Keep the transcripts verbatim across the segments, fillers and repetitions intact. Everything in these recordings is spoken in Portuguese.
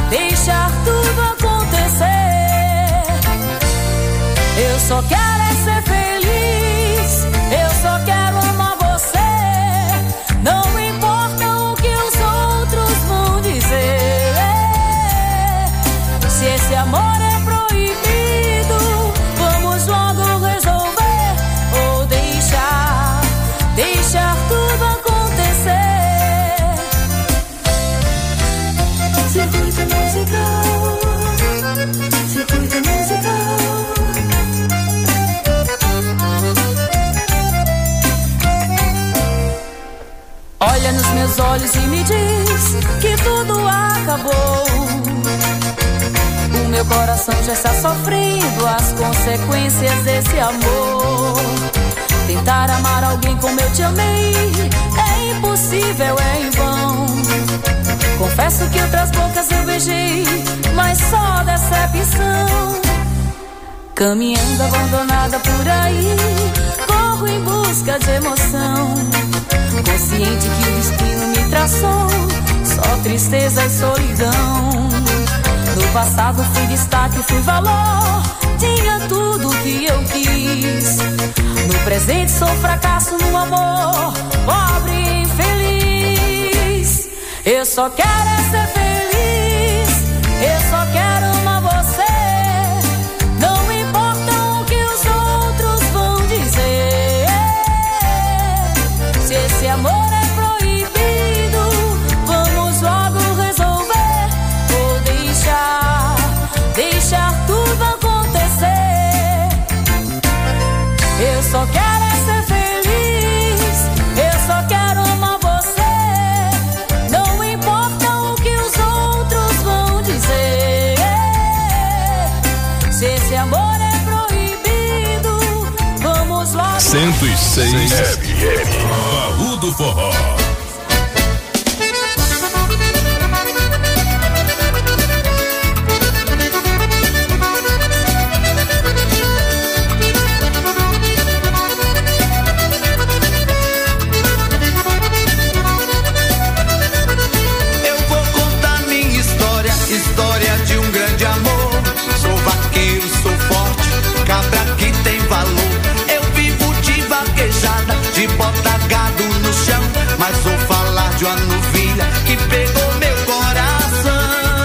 deixar tudo acontecer. Eu só quero é ser feliz, eu só quero amar você. Não importa o que os outros vão dizer. Se esse amor é proibido, vamos logo resolver. Ou deixar, deixar tudo acontecer. Circuito musical, circuito musical. Olha nos meus olhos e me diz que tudo acabou. O meu coração já está sofrendo as consequências desse amor. Tentar amar alguém como eu te amei é impossível, é em vão. Confesso que outras bocas eu beijei, mas só decepção. Caminhando abandonada por aí, corro em busca de emoção. Consciente que o destino me traçou só tristeza e solidão. No passado fui destaque, fui valor, tinha tudo que eu quis. No presente sou fracasso no amor, pobre e infeliz. Eu só quero é ser feliz, eu só quero amar você. Não importa o que os outros vão dizer. Se esse amor é proibido, vamos logo resolver. Ou deixar, deixar tudo acontecer. Eu só quero é ser feliz, eu só quero amar você. Não importa o que os outros vão dizer. Se esse amor é proibido, vamos logo. cento e seis F M, Baú do Forró. Eu vou contar minha história, história de um grande amor. Sou vaqueiro, sou forte, cabra que tem valor. Eu vivo de vaquejada, de bota gado no chão. Mas vou falar de uma novilha que pegou meu coração.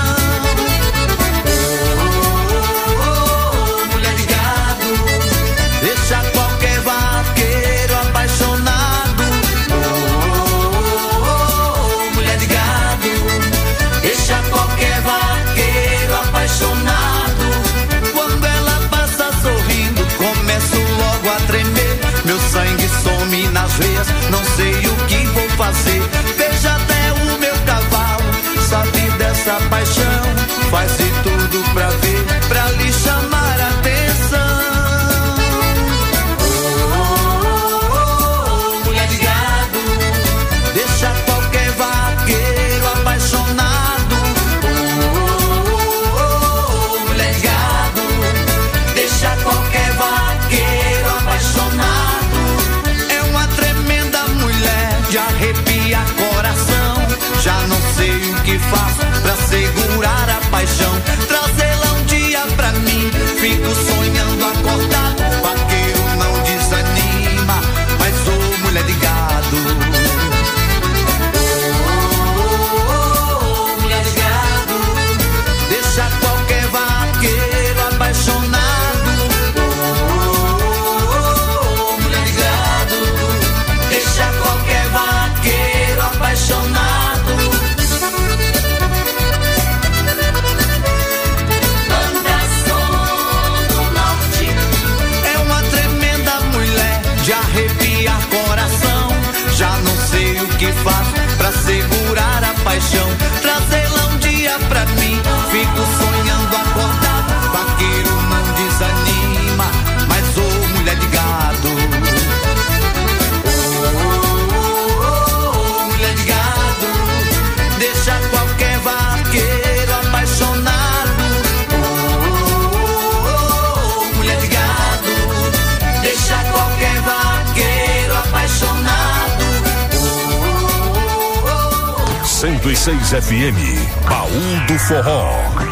Oh, oh, oh, mulher de gado, deixa qualquer vaqueiro apaixonado. Oh, oh, oh, mulher de gado, deixa qualquer vaqueiro apaixonado. Quando ela passa sorrindo, começo logo a tremer. Meu sangue some nas veias, não sei o que vou fazer. Veja até o meu cavalo, sabe dessa paixão. Faz de tudo pra ver, pra lhe chamar a atenção. Oh, oh, oh, oh, mulher de gado, deixa qualquer vaqueiro apaixonado. Oh, oh, oh, mulher de gado, deixa qualquer vaqueiro apaixonado. É uma tremenda mulher de arrepiar coração. Já não sei o que faço pra segurar e seis F M, Baú do Forró.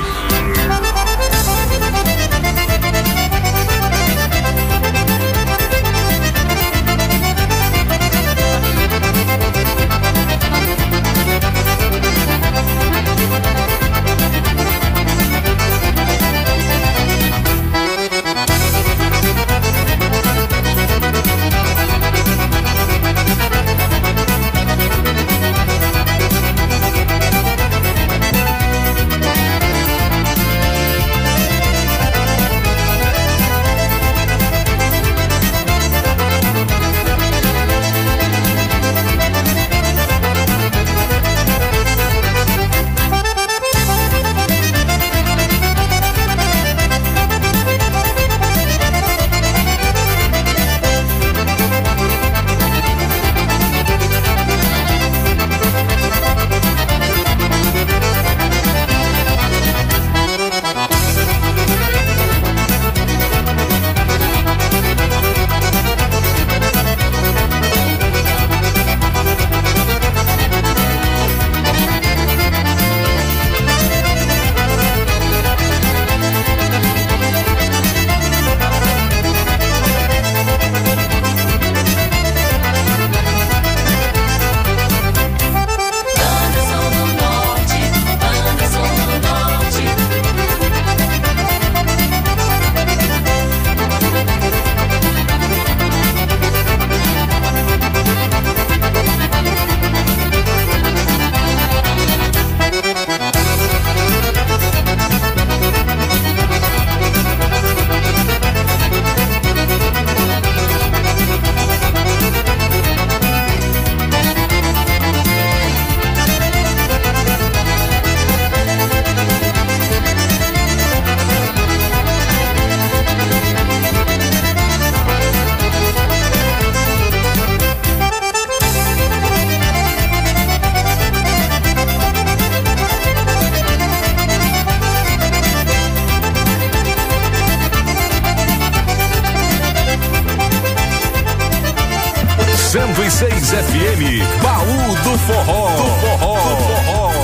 cento e seis F M, Baú do Forró. Do Forró. Do Forró.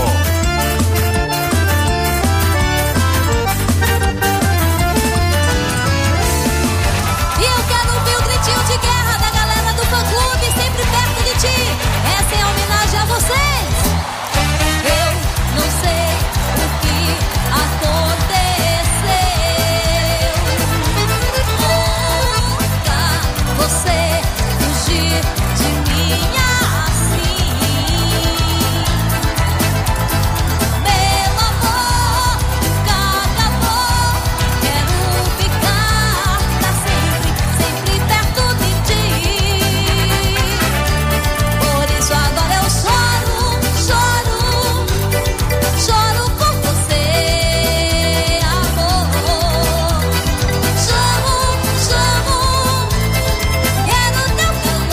E eu quero ouvir o gritinho de guerra da galera do fã-clube, sempre perto de ti. Essa é a homenagem a vocês. Eu não sei o que aconteceu. Nunca você fugir de mim assim. Meu amor nunca acabou. Quero ficar pra sempre, sempre perto de ti. Por isso agora eu choro, choro, choro por você, amor. Chamo, chamo, quero teu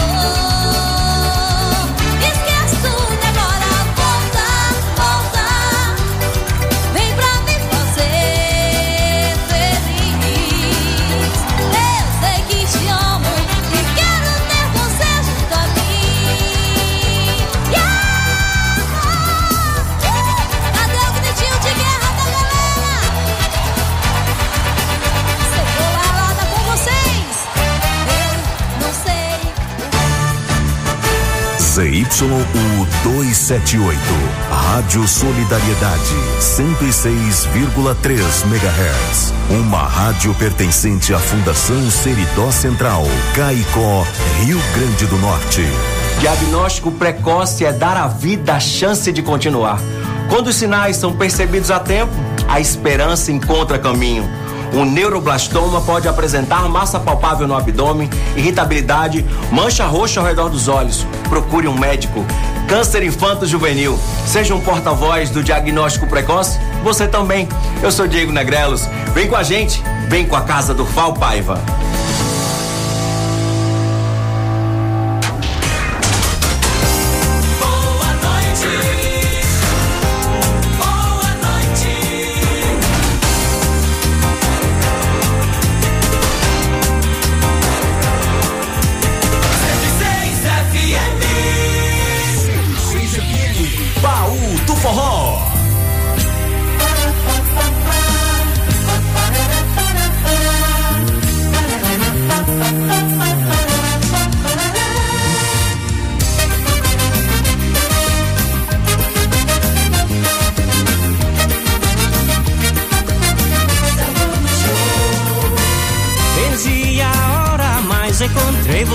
calor. Esquece tudo agora, volta, volta. Vem pra me fazer feliz. Eu sei que te amo e quero ter você junto a mim. Yeah! Cadê o gritinho de guerra da galera? Cebolada com vocês. Eu não sei. Z Y U duzentos e setenta e oito, Rádio Solidariedade, cento e seis vírgula três megahertz. Uma rádio pertencente à Fundação Seridó Central, Caicó, Rio Grande do Norte. Diagnóstico precoce é dar à vida a chance de continuar. Quando os sinais são percebidos a tempo, a esperança encontra caminho. Um neuroblastoma pode apresentar massa palpável no abdômen, irritabilidade, mancha roxa ao redor dos olhos. Procure um médico. Câncer infanto-juvenil. Seja um porta-voz do diagnóstico precoce, você também. Eu sou Diego Negrelos. Vem com a gente, vem com a Casa do Val Paiva.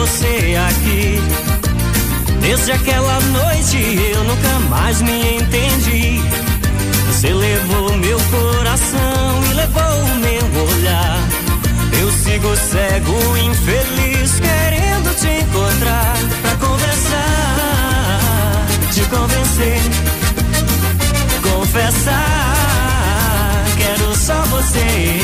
você aqui. Desde aquela noite eu nunca mais me entendi. Você levou meu coração e levou o meu olhar. Eu sigo cego, infeliz, querendo te encontrar pra conversar, te convencer, confessar, quero só você.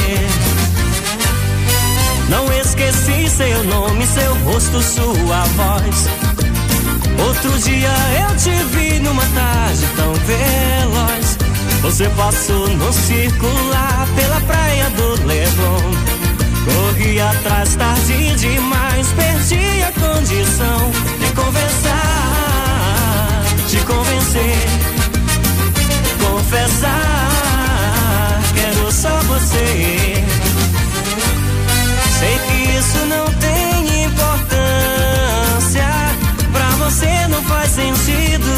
Não esqueci seu nome, seu rosto, sua voz. Outro dia eu te vi numa tarde tão veloz. Você passou no circular pela praia do Leblon. Corri atrás tarde demais, perdi a condição de conversar, de convencer, confessar, quero só você. Sei que isso não tem importância, pra você não faz sentido,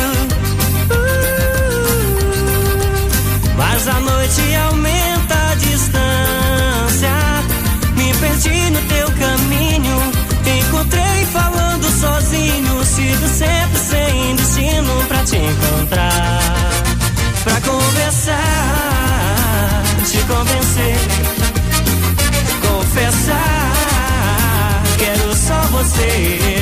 uh, mas a noite aumenta a distância. Me perdi no teu caminho, encontrei falando sozinho. Sigo sempre sem destino pra te encontrar, pra conversar, te convencer, confessar, quero só você.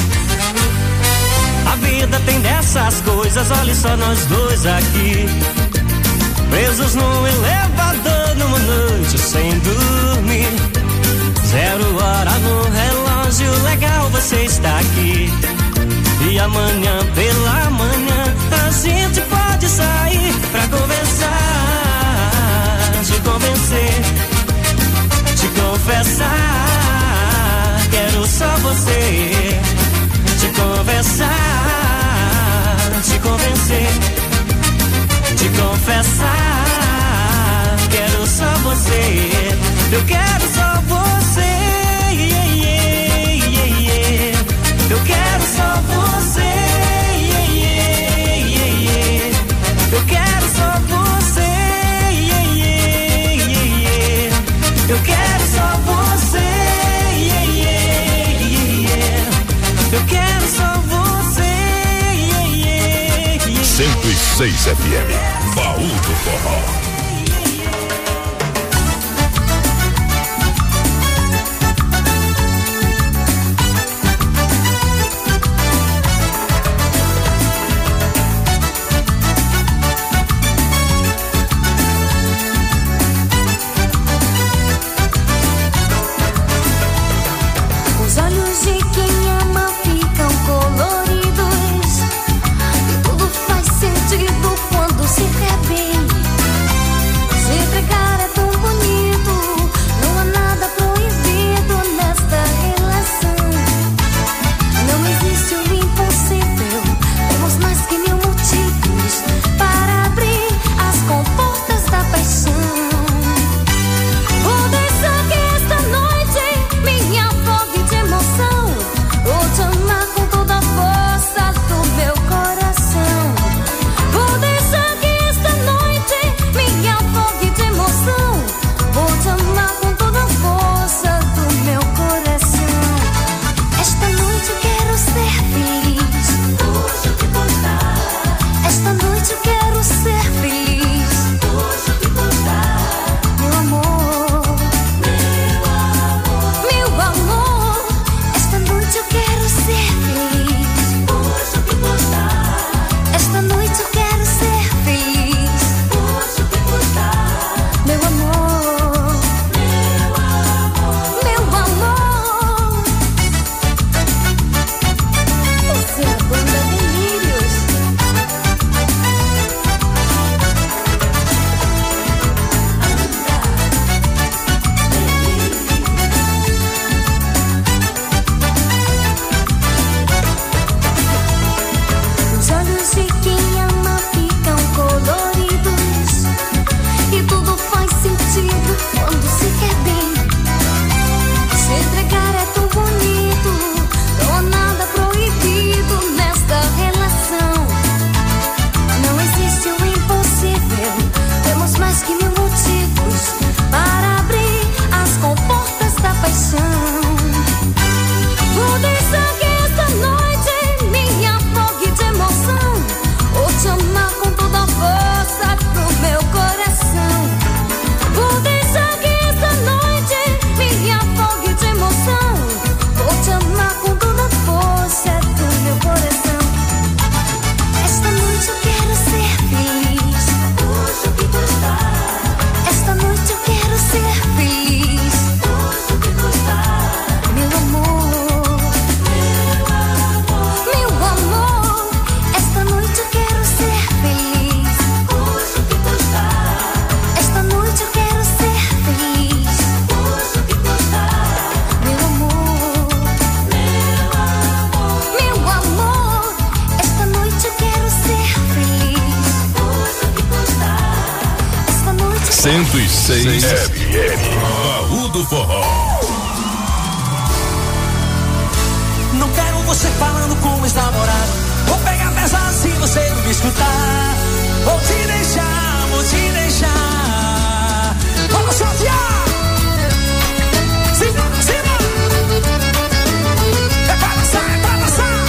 A vida tem dessas coisas, olha só nós dois aqui, presos no elevador numa noite sem dormir. Zero hora no relógio, legal você está aqui. E amanhã pela manhã a gente pode sair pra conversar, te convencer, te confessar, quero só você. Te conversar, te convencer, te confessar, quero só você. Eu quero só você, yeah, yeah, yeah, yeah. Eu quero só você, yeah, yeah, yeah, yeah. Eu quero só você, yeah, yeah, yeah, yeah. Eu quero só você, yeah, yeah, yeah, yeah. Eu quero só você, yeah, yeah, yeah. cento e seis F M, Baú do Forró. Tudo faz sentido quando se quer bem. cento e seis F M. Baú do Forró. Não quero você falando com ex-namorado. Vou pegar pesado se você não me escutar. Vou te deixar, vou te deixar. Vamos chatear. Siga, siga. É pra dançar, é pra dançar.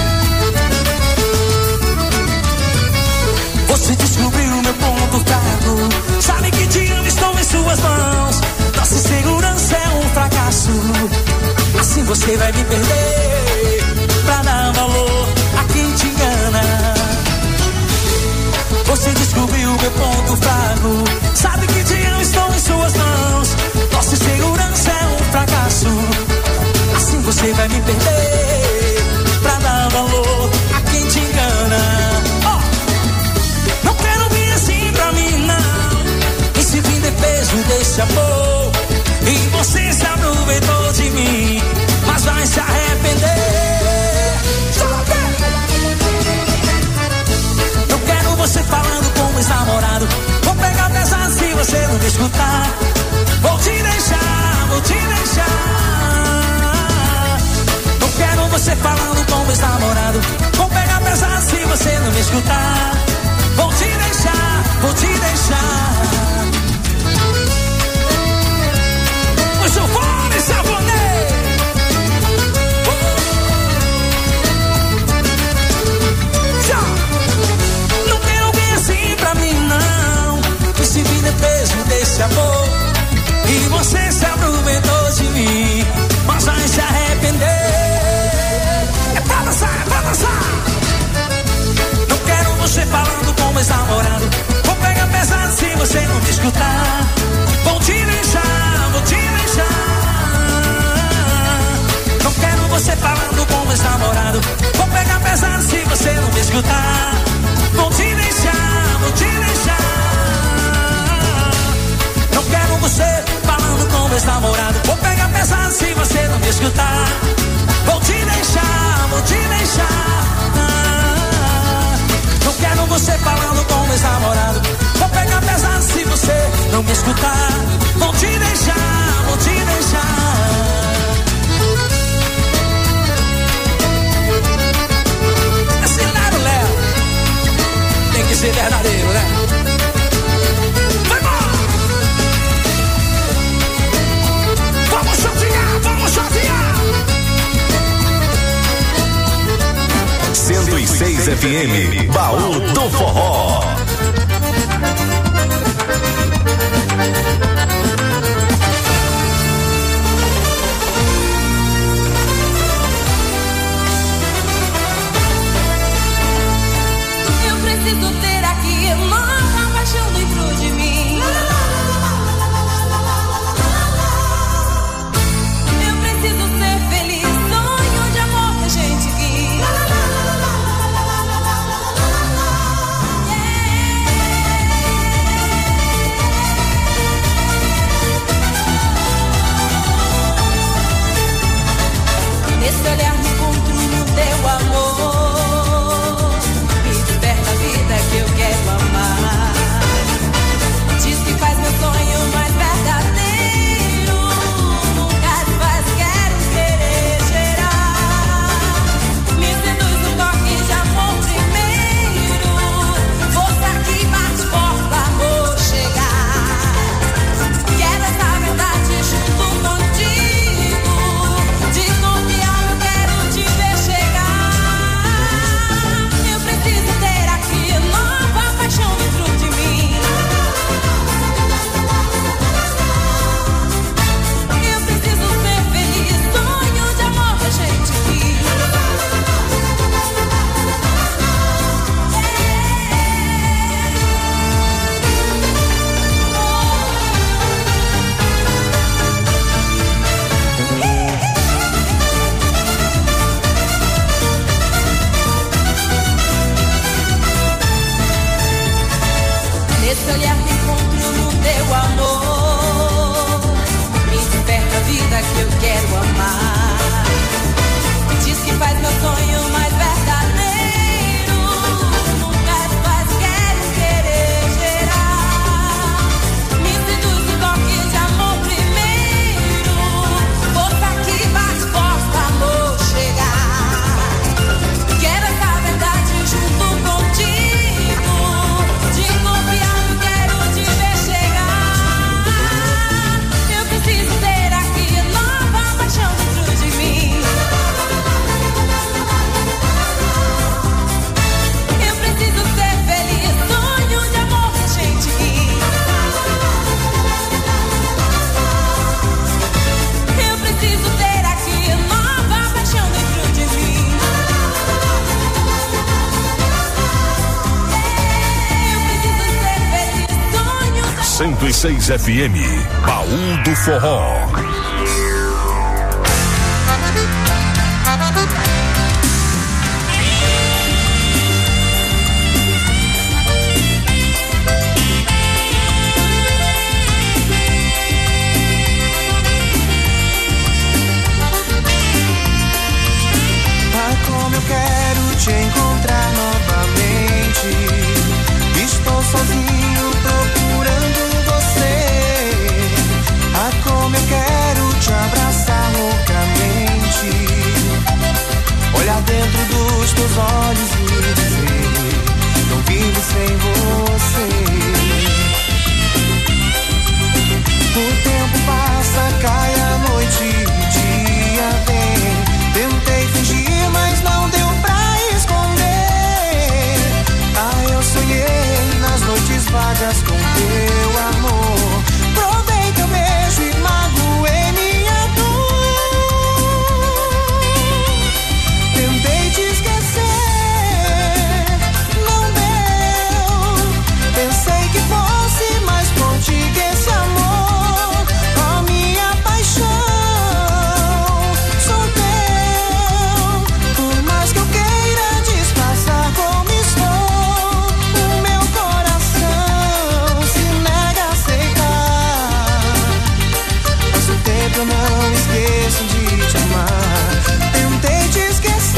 Você descobriu meu ponto fraco. Sabe que te amo, estou em suas mãos. Nossa insegurança é um fracasso. Assim você vai me perder pra dar valor a quem te engana. Você descobriu meu ponto fraco. Sabe que te amo, estou em suas mãos. Nossa insegurança é um fracasso. Assim você vai me perder pra dar valor a quem te engana. Oh! Não quero vir assim pra mim, não. Esse fim de peso desse amor. E você se aproveitou de mim, mas vai se arrepender. Não quero você falando com ex-namorado. Vou pegar pesado se você não me escutar. Vou te deixar, vou te deixar. Não quero você falando com ex-namorado. Vou pegar pesado se você não me escutar. Vou te deixar, vou te deixar. O Giovanni Savonê. Não tem alguém assim pra mim, não. Esse vida é peso desse amor. E você se aproveitou de mim, mas vai se arrepender. É pra dançar, é pra dançar. Não quero você falando com ex-namorado. Vou pegar pesado se você não me escutar. Vou te deixar, vou te deixar. Não quero você falando com ex-namorado. Vou pegar pesado se você não me escutar. Vou te deixar, vou te deixar. Não quero você falando com ex-namorado. Vou pegar pesado se você não me escutar. Vou te deixar, vou te deixar. Não quero você falando com ex-namorado. Vou pegar pesado se você não me escutar. Vou te deixar, vou te deixar. Esse Léo, Léo tem que ser verdadeiro, né? Vai embora! Vamos chatear, vamos chatear! cento e seis F M, Baú do Forró. Eu preciso ter aqui uma paixão dentro de mim. Eu preciso ser feliz, sonho de amor que a gente quis. Yeah. seis F M, Baú do Forró. Como eu quero te encontrar novamente. Estou sozinho procurando você. Ah, como eu quero te abraçar loucamente. Olhar dentro dos teus olhos e dizer: não vivo sem você. O tempo passa, cai a noite, o dia vem. Tentei fingir, mas não deu pra esconder. Ah, eu sonhei nas noites vagas com teu amor. Provei teu beijo e magoei minha dor. Tentei te esquecer, não deu. Pensei que fosse mais forte que esse amor. Oh, minha paixão. Eu não esqueço de te amar. Tentei te esquecer,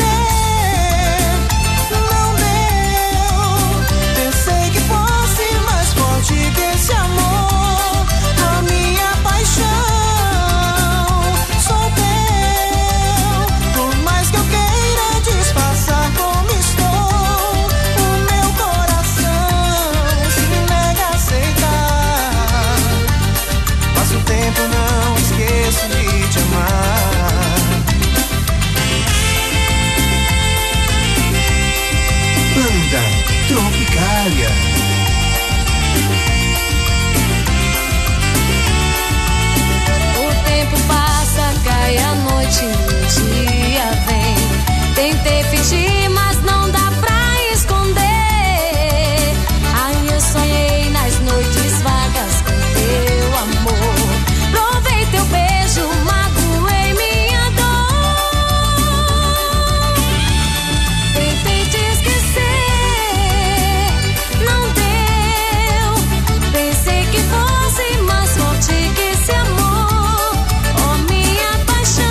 não deu. Pensei que fosse mais forte que esse amor. A minha paixão sou teu. Por mais que eu queira disfarçar como estou, o meu coração se nega a aceitar. Passa o tempo, não esqueço de te amar. Banda Tropicália. O tempo passa, cai a noite e o dia vem. Tentei fingir, mas não dá pra esconder. Ai, eu sonhei nas noites vagas com teu amor. Provei teu beijo, magoei minha dor. Tentei te esquecer, não deu. Pensei que fosse mais forte que esse amor. Oh, minha paixão,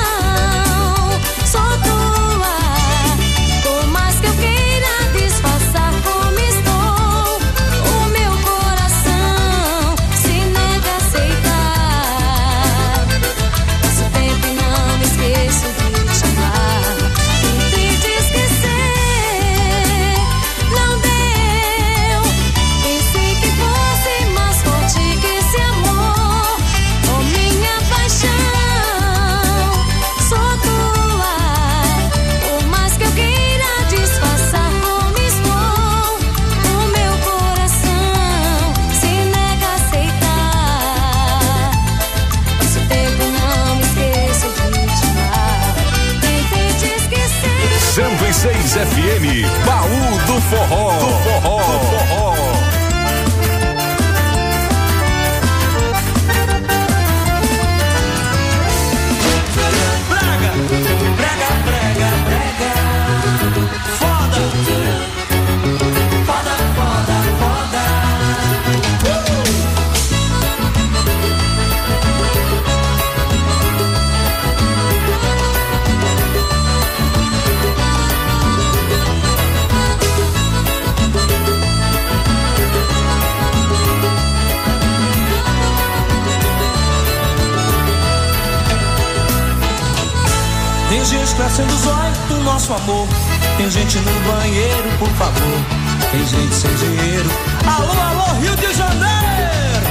sou tua. Por mais que eu queira disfarçar como estou, o meu coração se nega a aceitar. Passo tempo e não me esqueço de te amar. Tentei te esquecer, não deu. Pensei que fosse mais forte que esse amor. Oh, minha paixão, sou tua. Por mais que eu queira disfarçar como estou, o meu coração se nega a aceitar. Passo tempo e não me esqueço de te amar. Tentei te esquecer. cento e seis F M, Baú do Forró. Do Forró. Do Forró. Brega, brega, brega, brega. Foda, foda, foda, foda. Tem gente crescendo os olhos do nosso amor. Tem gente no banheiro, por favor. Tem gente sem dinheiro. Alô, alô, Rio de Janeiro.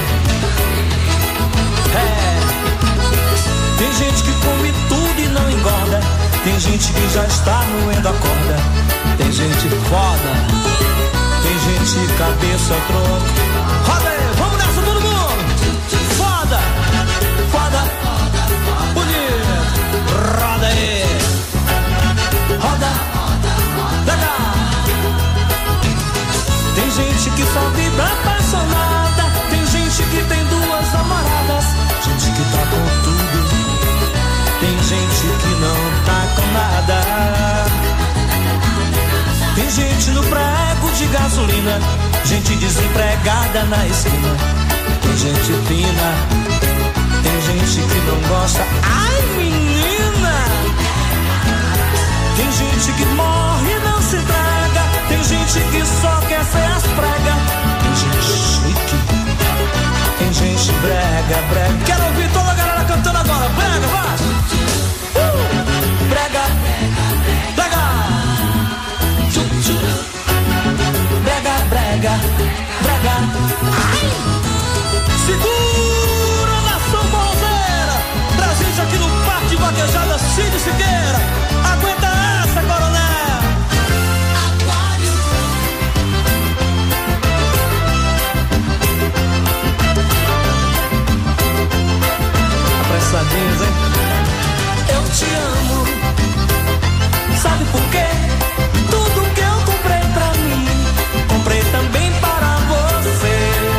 É. Tem gente que come tudo e não engorda. Tem gente que já está moendo a corda. Tem gente foda. Tem gente cabeça troca. Roda aí, vamos nessa todo mundo. Foda, foda, bonito. Roda aí. Roda, legal. Tem gente que só vibra apaixonada. Tem gente que tem gasolina, gente desempregada na esquina. Tem gente fina, tem gente que não gosta. Ai, menina! Tem gente que morre e não se entrega. Tem gente que só quer ser as pregas. Tem gente chique, tem gente brega, brega. Quero ouvir toda a galera cantando agora. Brega, vai! Uh! Brega, brega, brega, brega, brega. Ai! Segura nação forrozeira, presente aqui no Parque Vaquejada Cid Siqueira. Aguenta essa, coronel. Apressadinhos, hein? Eu te amo. Sabe por quê? Tudo que eu comprei pra mim, comprei também para você.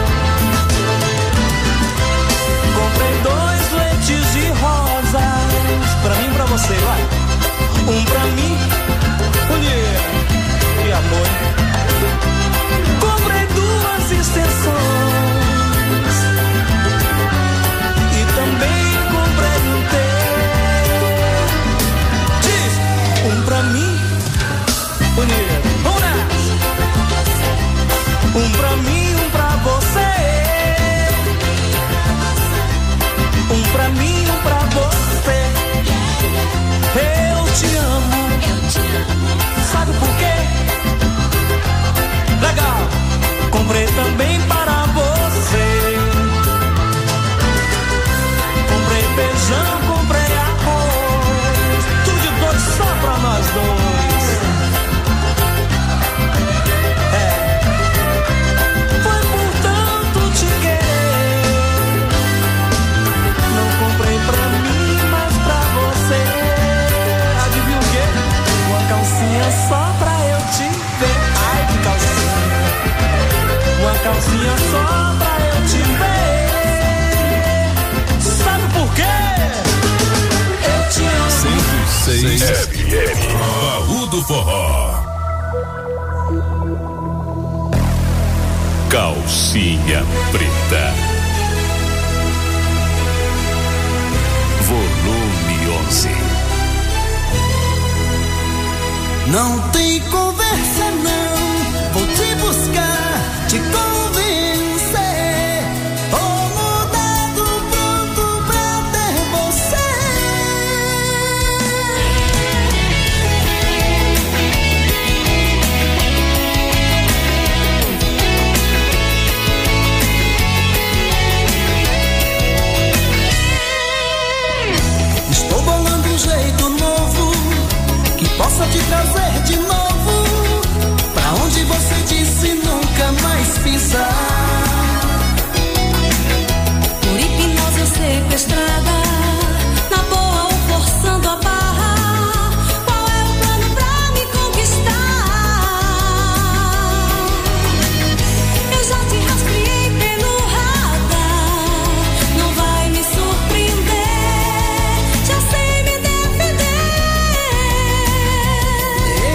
Comprei dois leites de rosas, pra mim e pra você, vai. Um pra mim, mulher e amor. Comprei duas extensões e também comprei um teu. Diz, um pra mim, mulher, vamos nessa. Um pra mim, um pra você. Um pra mim, um pra você. Eu te amo. Eu te amo. Sabe por quê? Legal. Comprei também para você. Comprei feijão, comprei arroz. Tudo de dois só pra nós dois. É. Foi por tanto te querer. Não comprei pra mim, mas pra você. Adivinha o quê? Uma calcinha só pra eu te ver. Ai, que calcinha. Uma calcinha só pra eu te ver. Sabe por quê? Eu te amo. cento e seis F M. Baú do Forró. Calcinha preta. Volume onze. Não tem conversa não, vou te buscar, te convencer. Tô mudado, pronto pra ter você. Estou bolando um jeito novo que possa te trazer de novo pra onde você disse nunca mais pisar. Por hipnose eu sequestrada, na boa ou forçando a barra. Qual é o plano pra me conquistar? Eu já te rastreei pelo radar, não vai me surpreender. Já sei me defender.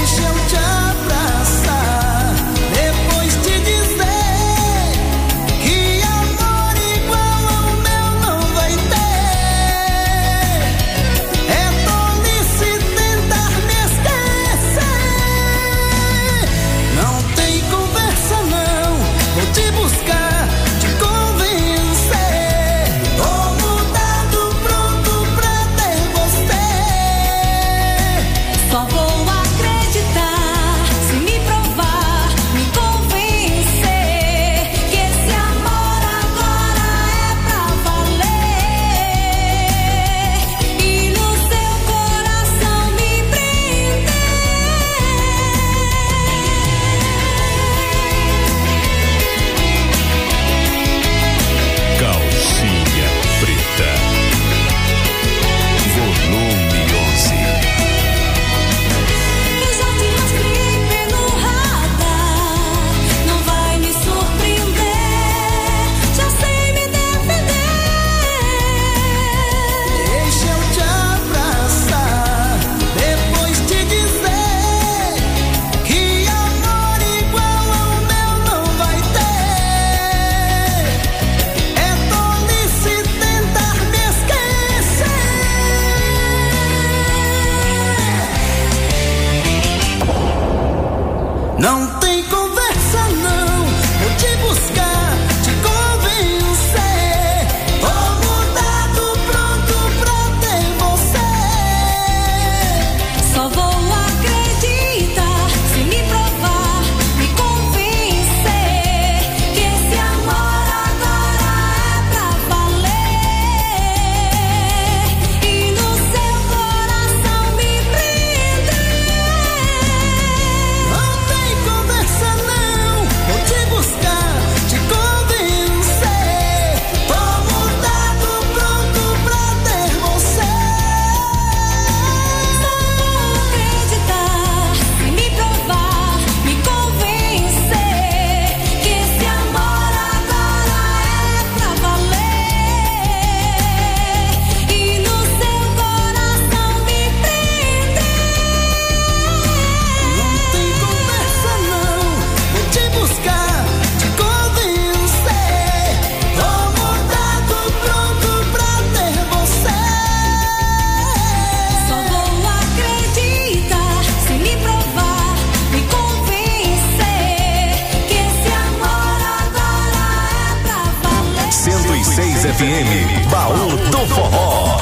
F M, Baú do Forró.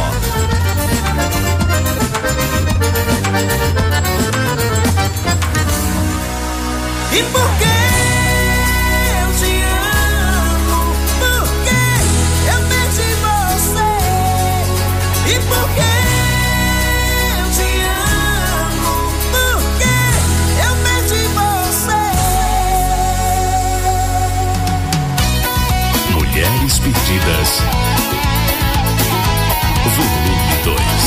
E por que eu te amo? Por que eu perdi você? E por que eu te amo? Por que eu perdi você? Mulheres Perdidas, volume dois.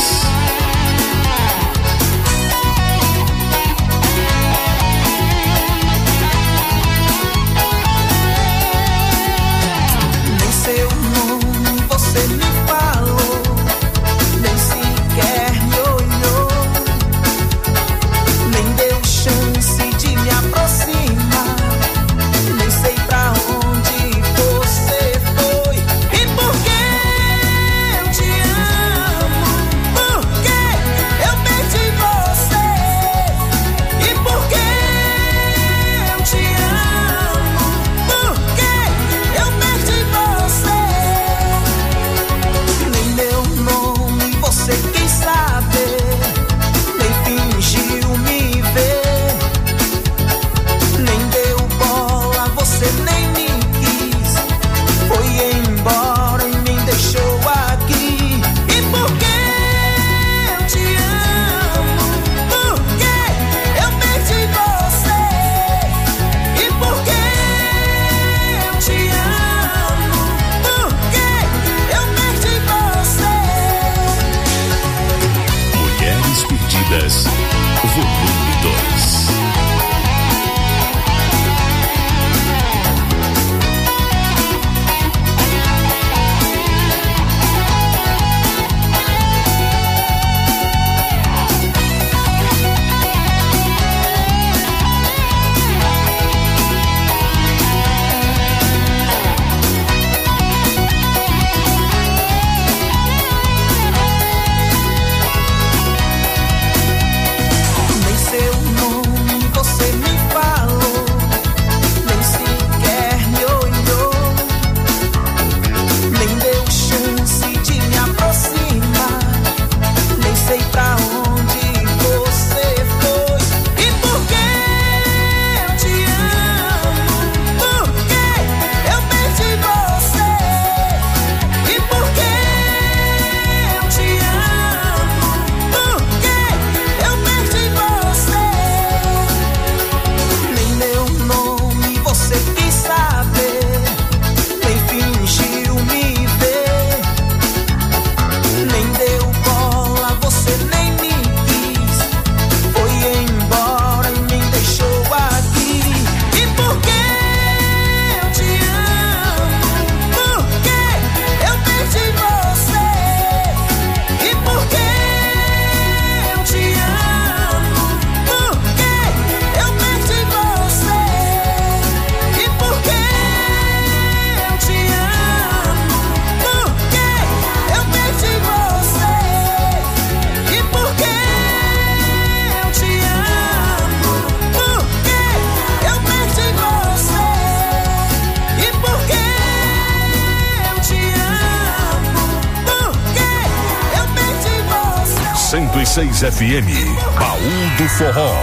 cento e seis F M, Baú do Forró.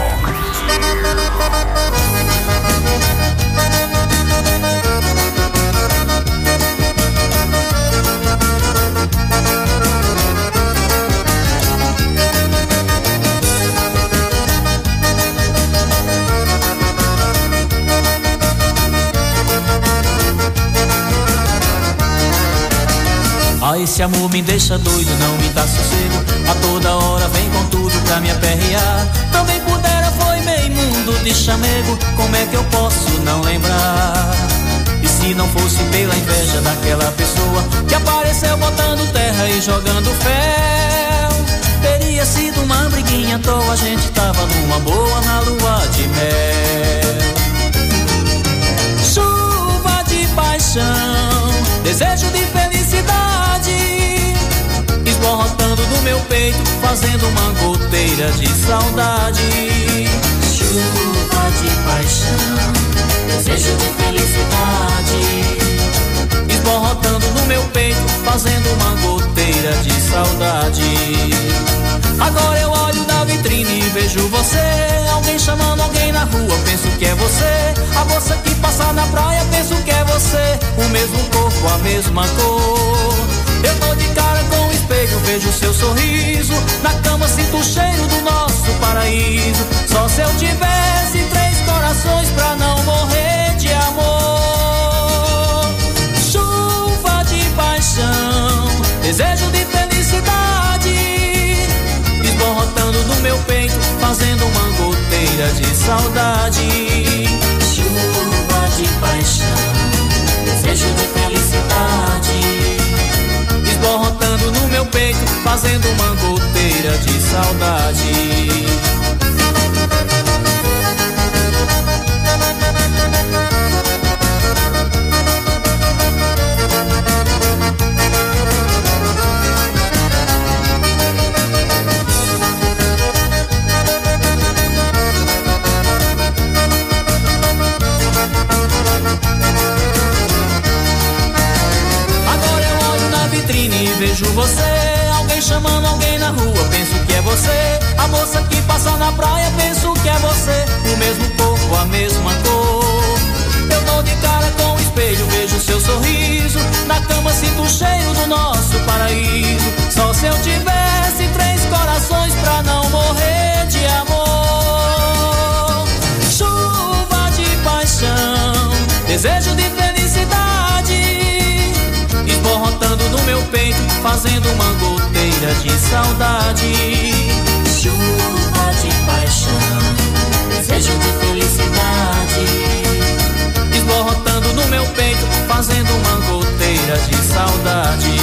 Ah, esse amor me deixa doido, não me dá sossego. A toda hora vem com tudo pra me aperrear. Também pudera, foi meio mundo de chamego. Como é que eu posso não lembrar? E se não fosse pela inveja daquela pessoa que apareceu botando terra e jogando fel, teria sido uma briguinha à toa. A gente tava numa boa na lua de mel. Chuva de paixão, desejo de felicidade, esborrotando do meu peito, fazendo uma goteira de saudade. Chuva de paixão, desejo de felicidade, esborrotando no meu peito, fazendo uma goteira de saudade. Agora eu olho na vitrine e vejo você, alguém chamando alguém na rua, penso que é você. A moça que passa na praia, penso que é você. O mesmo corpo, a mesma cor. Eu tô de cara com o espelho, vejo seu sorriso. Na cama sinto o cheiro do nosso paraíso. Só se eu tivesse três corações pra não morrer de amor. Chuva de paixão, desejo de felicidade, esborrotando no meu peito, fazendo uma goteira de saudade. Chuva de paixão, desejo de felicidade, esborrotando no meu peito, fazendo uma goteira de saudade. Vejo você, alguém chamando alguém na rua, penso que é você. A moça que passa na praia, penso que é você. O mesmo corpo, a mesma cor. Eu tô de cara com o espelho, vejo seu sorriso. Na cama sinto o cheiro do nosso paraíso. Só se eu tivesse três corações pra não morrer de amor. Chuva de paixão, desejo de felicidade, esborrotando no meu peito, fazendo uma goteira de saudade. Chuva de paixão, desejo de felicidade, esborrotando no meu peito, fazendo uma goteira de saudade.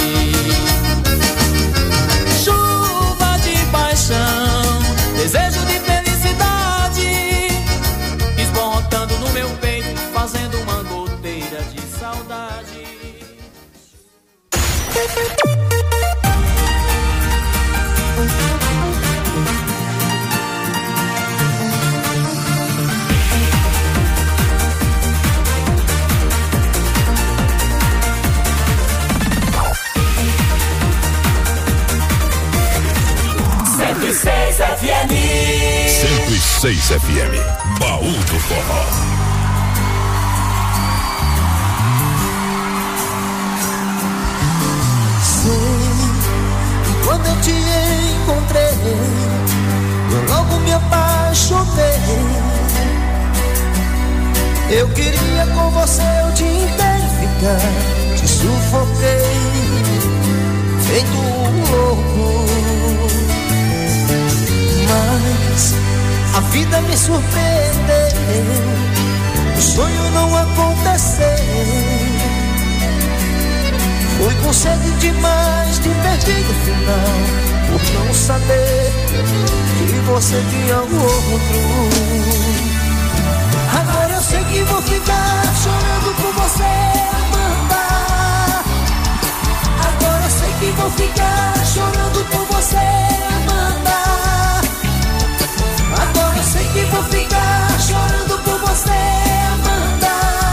Chuva de paixão, desejo de felicidade, esborrotando no meu peito, fazendo uma goteira de saudade. cento e seis F M. cento e seis F M. Baú do Forró. Quando eu te encontrei, eu logo me apaixonei. Eu queria com você o dia inteiro ficar. Te sufoquei, feito um louco. Mas a vida me surpreendeu, o sonho não aconteceu. Foi com sede demais de perder o final, por não saber que você tinha outro. Agora eu sei que vou ficar chorando por você, Amanda. Agora eu sei que vou ficar chorando por você, Amanda. Agora eu sei que vou ficar chorando por você, Amanda.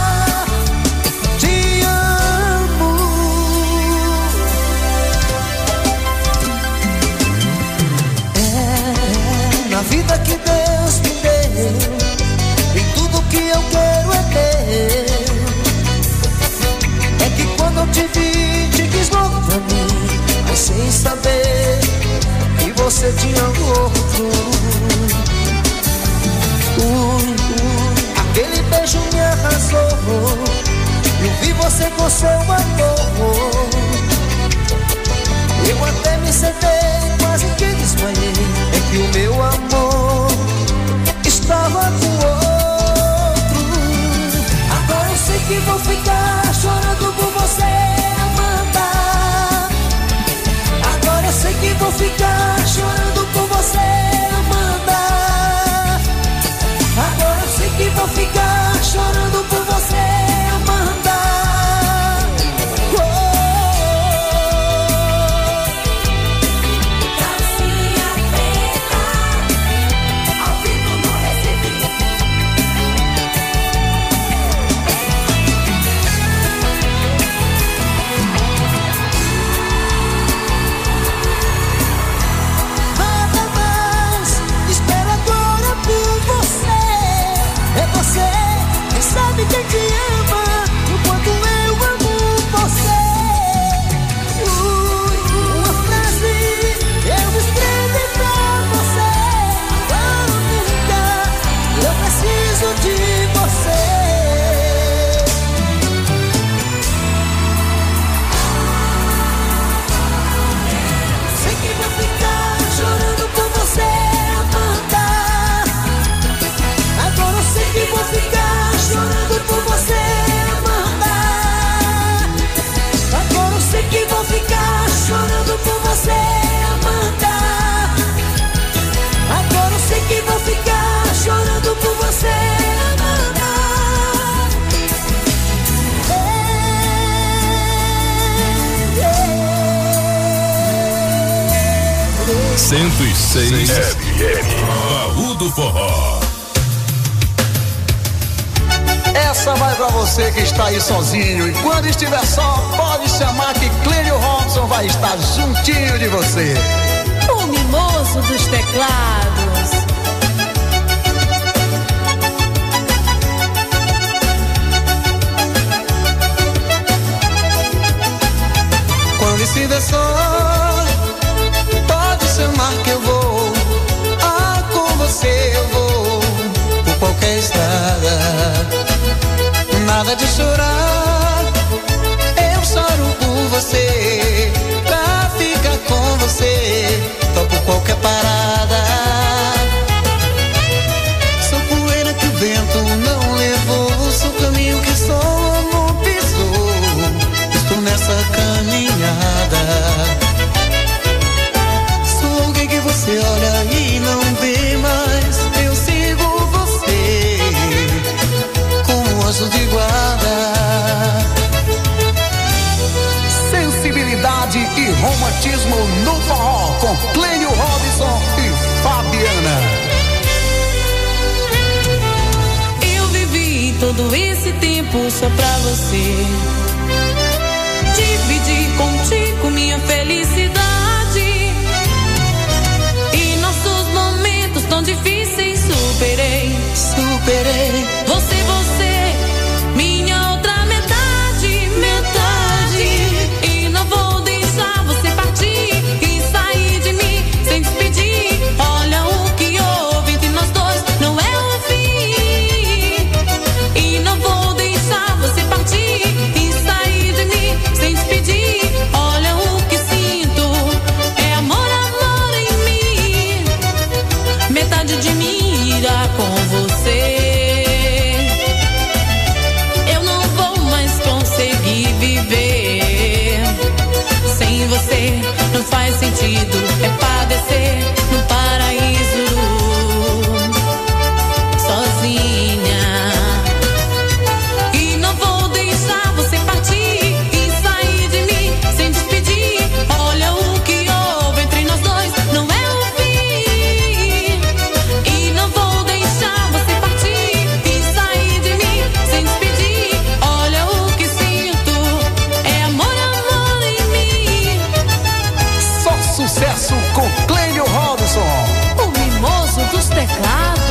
Na vida que Deus me deu, em tudo que eu quero é ter. você, Amanda. Agora eu sei que vou ficar chorando por você, Amanda. cento e seis F M. Baú do Forró. Essa vai pra você que está aí sozinho. E quando estiver só, pode chamar que Clênio Robson vai estar juntinho de você. O mimoso dos teclados. Quando estiver só, pode chamar que eu vou. Ah, com você eu vou por qualquer estrada. Nada de chorar, eu choro por você. Pra ficar com você, topo qualquer parada. Sou poeira que o vento não levou, sou caminho que só o amor pisou. Estou nessa caminhada. Sou alguém que você olha e não vê mais. Eu sigo você como anjo de guarda. Sensibilidade e romantismo no forró com Clênio Robson e Fabiana. Eu vivi todo esse tempo só pra você. Dividi contigo minha felicidade. E nossos momentos tão difíceis superei. Superei. Você, você, minha outra metade, metade. E não vou deixar você partir e sair de mim sem despedir. Olha o que houve entre nós dois, não é o fim. E não vou deixar você partir e sair de mim sem despedir. Olha o que sinto, é amor, amor em mim. Metade de mim irá com você. Eu não vou mais conseguir viver sem você. Não faz sentido, é padecer no paraíso sozinha. E não vou deixar você partir e sair de mim sem despedir. Olha o que houve entre nós dois, não é o fim. E não vou deixar você partir e sair de mim sem despedir. Olha o que sinto, é amor, amor em mim. Só sucesso com Clênio Robson. O mimoso dos teclados.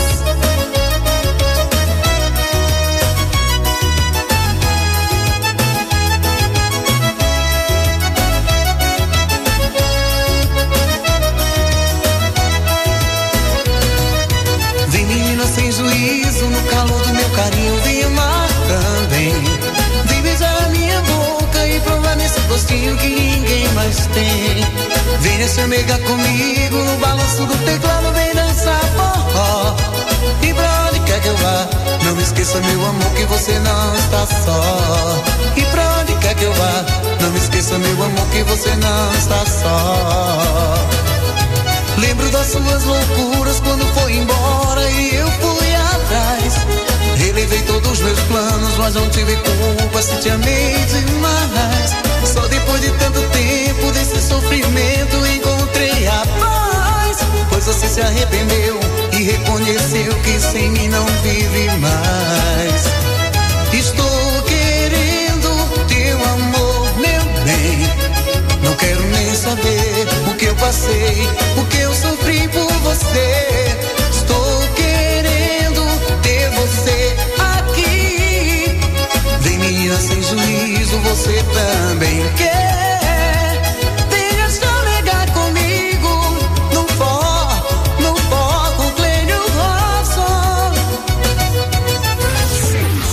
Vem menina sem juízo, no calor do meu carinho, vem amar também. Vem beijar a minha boca e provar nesse gostinho que ninguém mais tem. Vem se amigar comigo no balanço do teclado, vem dançar forró. E pra onde quer que eu vá, não me esqueça meu amor que você não está só. E pra onde quer que eu vá, não me esqueça meu amor que você não está só. Lembro das suas loucuras quando foi embora e eu fui atrás. Relevei todos os meus planos, mas não tive culpa se te amei demais. Só depois de tanto tempo desse sofrimento encontrei a paz. Pois você se arrependeu e reconheceu que sem mim não vive mais. Estou querendo teu amor, meu bem. Não quero nem saber o que eu passei, o que eu sofri por você. Estou querendo ter você aqui. Vem menina sem juízo, você também quer. Venha chamegar comigo no forró, no forró com Clênio Robson.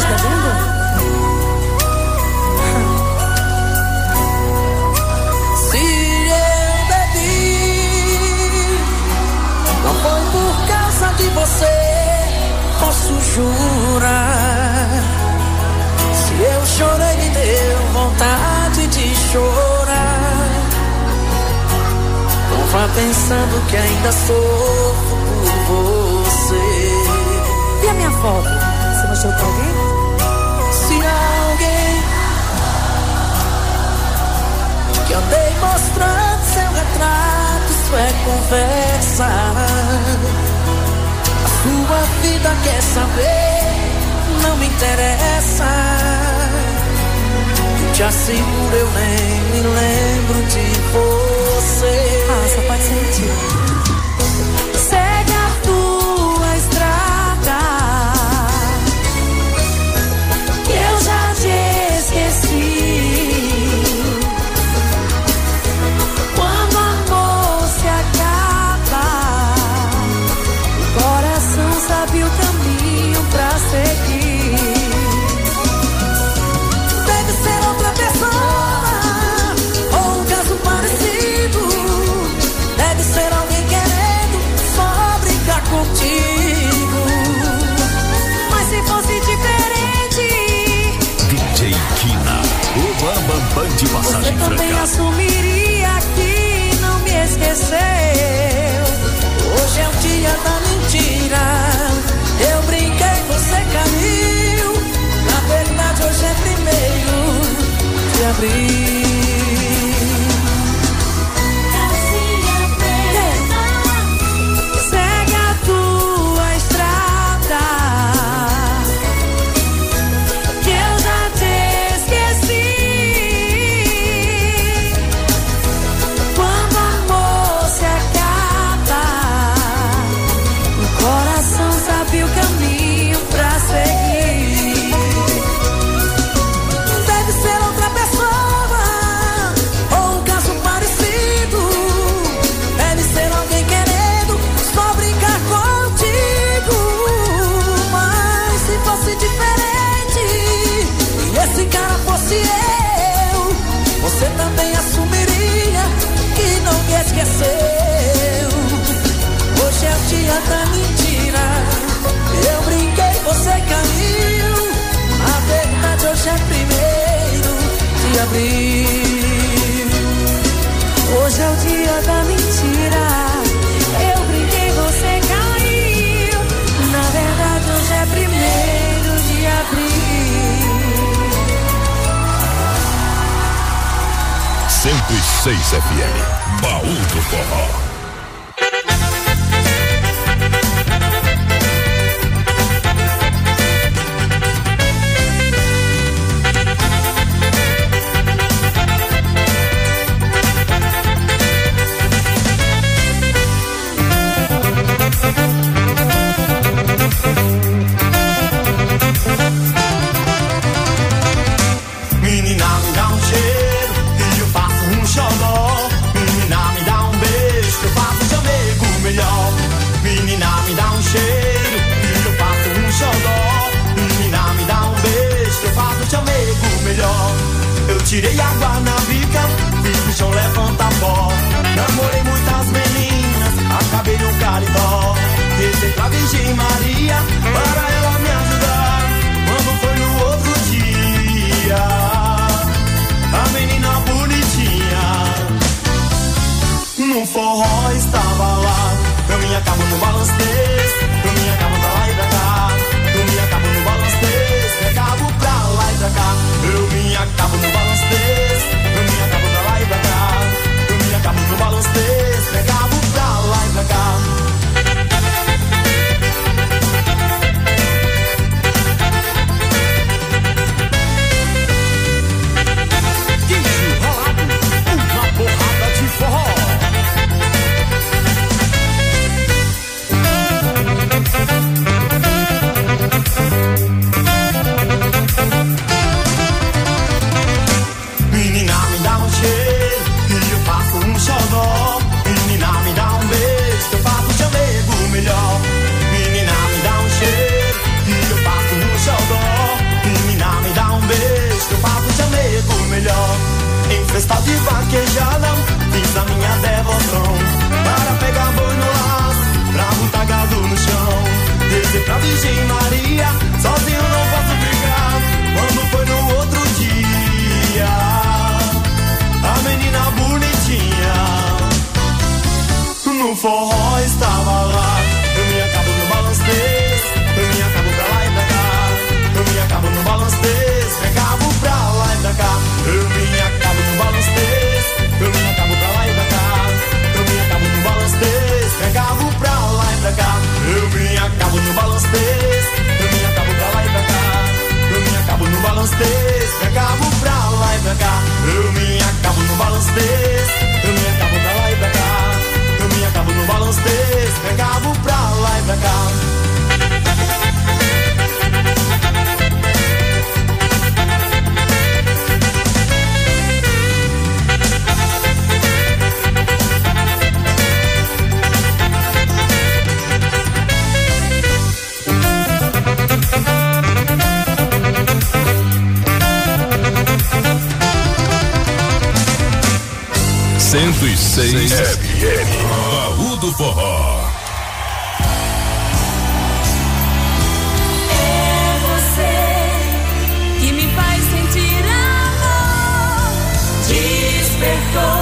Vocês estão vendo? Se eu bebi, não foi por causa de você, posso jurar. Se eu chorei, me deu vontade de chorar. Não vá pensando que ainda sofro por você. E a minha foto? Você mostrou pra alguém? Se alguém que andei mostrando seu retrato, isso é conversa. A sua vida quer saber, não me interessa. Eu te asseguro, eu nem me lembro de você. Ah, só pode ser mentira. Segue a tua estrada, que eu já te esqueci. Quando o amor se acaba, o coração sabe o caminho pra seguir. Deve ser outra pessoa, ou um caso parecido. Deve ser alguém querendo só brincar contigo. Mas se fosse diferente, D J Kina, o Bambam Bam de você Passagem também Franca. assumiria que não me esqueceu. Hoje é o dia da mentira. Eu brinquei, você caiu. Na verdade, hoje é primeiro de abril. Segue a tua estrada, que eu já te esqueci. Quando o amor se acaba, o coração sabe o caminho pra seguir. Deve ser outra pessoa, ou um caso parecido. Deve ser alguém querendo só brincar contigo. Mas se fosse diferente, e esse cara fosse eu, você também assumiria que não me esqueceu. Hoje é o dia da mentira. Eu brinquei, você caiu. A verdade, hoje é primeiro de abril. Hoje é o dia da mentira. Eu brinquei, você caiu. Na verdade, hoje é primeiro de abril. cento e seis F M, Baú do Forró. Menina, me dá um cheiro e eu faço um xodó. Menina, me dá um beijo que eu faço chamego melhor. Menina, me dá um cheiro e eu faço um xodó. Menina, me dá um beijo que eu faço chamego melhor. Eu tirei água na bica, fiz o chão levanta pó. Namorei muitas meninas, acabei no caridó. Rezei pra Virgem Maria para ela me ajudar. Quando foi no outro dia, a menina bonitinha no forró estava lá. Eu me acabo no balanceio, eu me acabo pra lá e pra cá. Eu me acabo no balanceio, me acabo pra lá e pra cá. Eu me acabo no balanceio, eu me acabo pra lá e pra cá. Eu me acabo no balanceio, me acabo pra lá e pra cá. Uma porrada de forró. melhor. Em festa de vaquejada, fiz a minha devoção para pegar boi no laço, pra botar gado no chão. Descer pra Virgem Maria, sozinho não posso ficar. Quando foi no outro dia, a menina bonitinha no forró estava lá. Eu me acabo no balanço desse, eu me acabo pra lá e pra cá. Eu me acabo no balanço desse, me acabo pra lá e pra cá. Eu me acabo no balanço desse, eu me acabo pra lá e pra cá. Eu me acabo no balanço desse, me acabo pra lá e pra cá. Eu me acabo no balanço desse, eu me acabo pra lá e pra cá. Eu me acabo no balanço desse, me acabo pra lá e pra cá. Eu me acabo no balanço desse, eu me acabo pra lá e pra cá. Eu me acabo no balanço desse, me acabo pra lá e pra cá. cento e seis F M, Baú do Forró. É você que me faz sentir amor. Despertou